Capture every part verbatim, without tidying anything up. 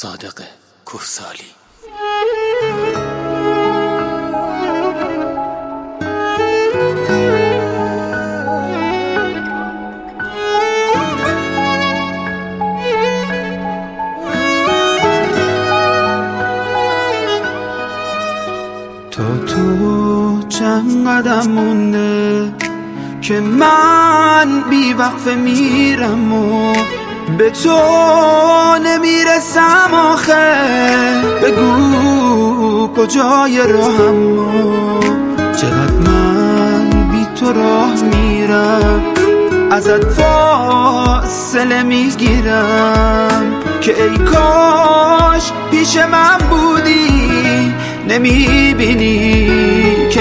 صادق کوهسالی. تا تو چند قدم مونده که من بی وقفه میرم و به تو نمیرسم آخه. بگو کجای راهم و چقدر من بی تو راه میرم. ازت فاصله میگیرم که ای کاش پیش من بودی، نمیبینی که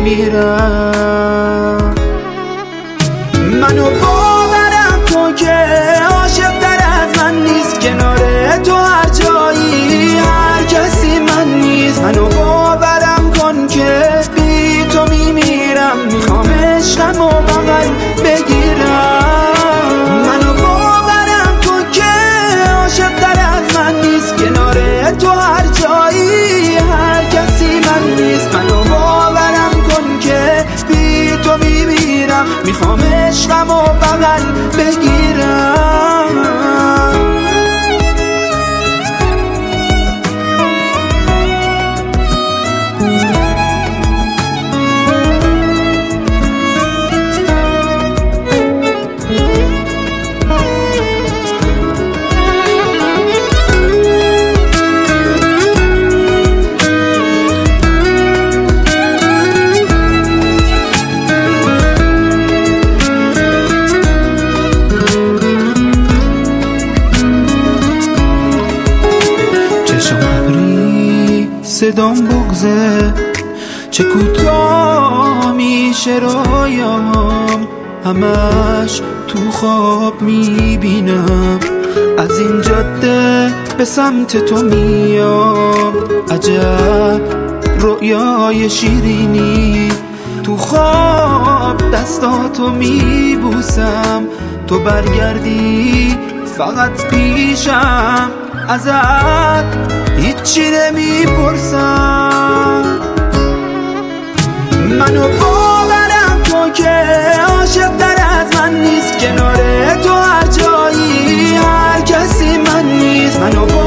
میمیرم. منو باورم کن که عاشق تر از من نیست، کنار تو هر جایی هر کسی من نیست. منو باورم کن که بی تو میمیرم، میخوام عشقم و بغل بگیرم. منو باورم کن که عاشق تر از من نیست، کنار تو هر جایی هر کسی من نیست. منو باورم کن که بی تو میمیرم، میخوام عشقم و بغل بگیرم. صدام بغزه چه کوتاه میشه رویام، همش تو خواب میبینم. از این جاده به سمت تو میام، عجب رویای شیرینی. تو خواب دستاتو میبوسم، تو برگردی فقط پیشم. ازت هیچی نمیپرسم. منو باورم کن که عاشق تر از من نیست، کنار تو هر جایی هر کسی من نیست. منو